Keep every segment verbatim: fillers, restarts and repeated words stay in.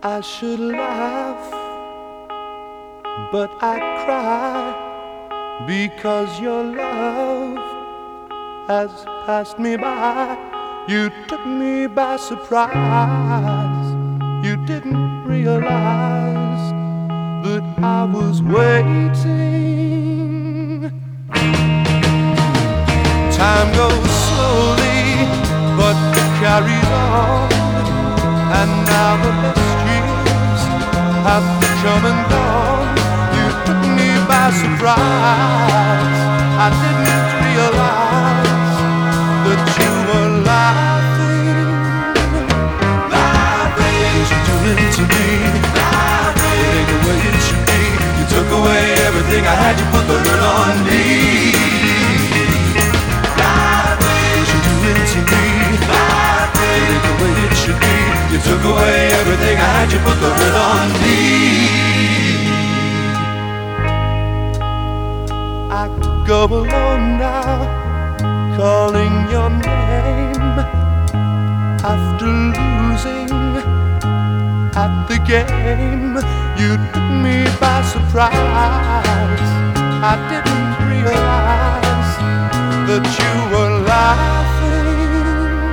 I should laugh, but I cry because your love has passed me by. You took me by surprise. You didn't realize that I was waiting. Time goes slowly, but it carries on. And now the best years have come and gone. You took me by surprise. I didn't realize that you were laughing. Laughing, what you doing to me? Laughing, it ain't the way it should be. You took away everything I had. You put the hurt on me. Laughing, what you doing to me? Laughing, it ain't the way it should be. You took away everything I had. You put the hurt on me. I go alone now, calling your name after losing at the game. You took me by surprise. I didn't realize that you were laughing.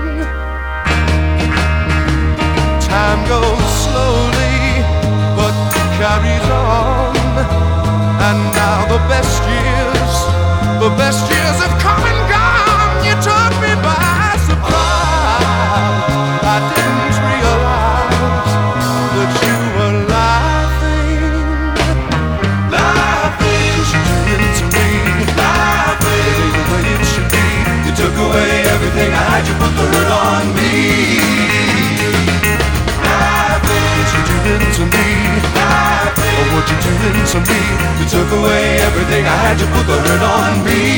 Time goes slowly, but carries on. And now the best years, the best years have come and gone. You took me by surprise. I didn't realize that you were laughing. Laughing, 'cause you did it to me. Laughing, it ain't the way it should be. You took away everything I had. You put the hurt on me. Laughing, 'cause you did it to me. Laughing, oh, what you doing to me? You took away everything I had. You put the hurt on me.